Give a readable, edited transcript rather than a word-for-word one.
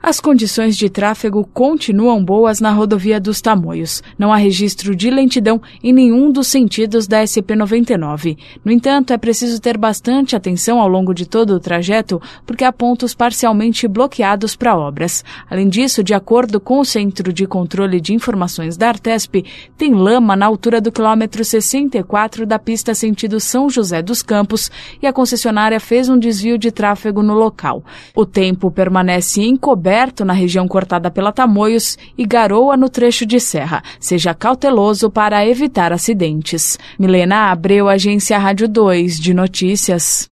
As condições de tráfego continuam boas na rodovia dos Tamoios. Não há registro de lentidão em nenhum dos sentidos da SP-99. No entanto, é preciso ter bastante atenção ao longo de todo o trajeto, porque há pontos parcialmente bloqueados para obras. Além disso, de acordo com o Centro de Controle de Informações da Artesp, tem lama na altura do quilômetro 64 da pista sentido São José dos Campos e a concessionária fez um desvio de tráfego no local. O tempo permanece encoberto na região cortada pela Tamoios e garoa no trecho de serra. Seja cauteloso para evitar acidentes. Milena Abreu, Agência Rádio 2 de Notícias.